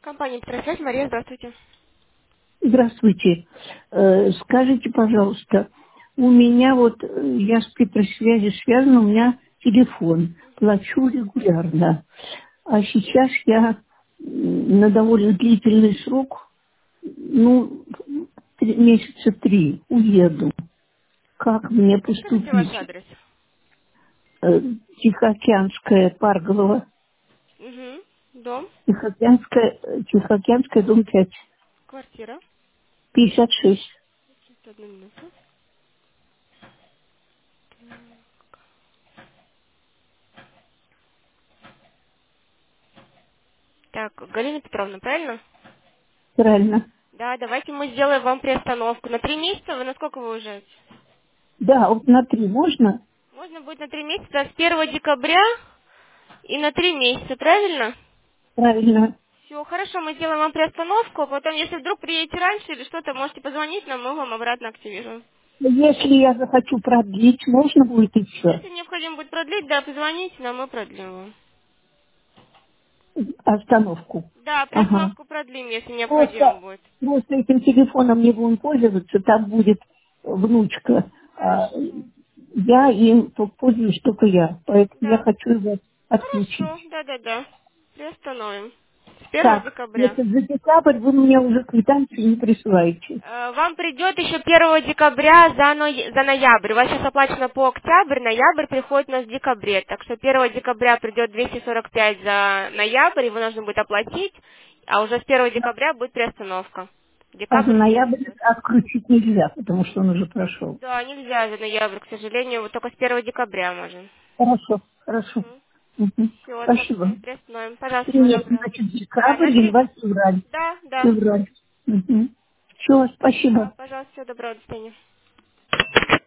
Компания «Петросвязь», Мария, здравствуйте. Здравствуйте. Скажите, пожалуйста, у меня вот, я с Петросвязи связана, у меня телефон, плачу регулярно. А сейчас я на довольно длительный срок, ну, месяца 3 уеду. Как мне Скажите ваш поступить? адрес. Тихоокеанская, Парголова, Угу. Дом, Тихоокеанская, дом 5, квартира. 56. Одну минуту. Так, Галина Петровна, правильно? Правильно. Да, давайте мы сделаем вам приостановку. На 3 месяца вы на сколько вы уезжаете? Да, вот на 3 можно? Можно будет на 3 месяца с 1 декабря и на 3 месяца, правильно? Правильно. Все, хорошо, мы сделаем вам приостановку, а потом, если вдруг приедете раньше или что-то, можете позвонить нам, мы вам обратно активируем. Если я захочу продлить, можно будет еще Если необходимо будет продлить, да, позвоните нам, мы продлим вам. остановку. Да, Ага. приостановку продлим, если необходимо Просто, будет. просто этим телефоном не будем пользоваться, там будет внучка. А Хорошо. я им пользуюсь только я, поэтому я Да. хочу его отключить. Хорошо, да-да-да. Приостановим. С 1 Так, декабря. если за декабрь вы мне уже квитанцию не присылаете. Вам придет еще 1 декабря за ноябрь. У вас сейчас оплачено по октябрь, ноябрь приходит у нас в декабре. Так что 1 декабря придет 245 за ноябрь, его нужно будет оплатить, а уже с 1 декабря будет приостановка. А за Декабрь не ноябрь придет. отключить нельзя, потому что он уже прошел. Да, нельзя за ноябрь, к сожалению, вот только с 1 декабря можем. Хорошо, хорошо. Мгм. Все, тогда Спасибо. приостановим. Пожалуйста, всего Нет, доброго. значит, А, декабрь, на 3... январь, февраль. Да, да. Февраль. Все, Да, спасибо. пожалуйста, всего доброго, до свидания.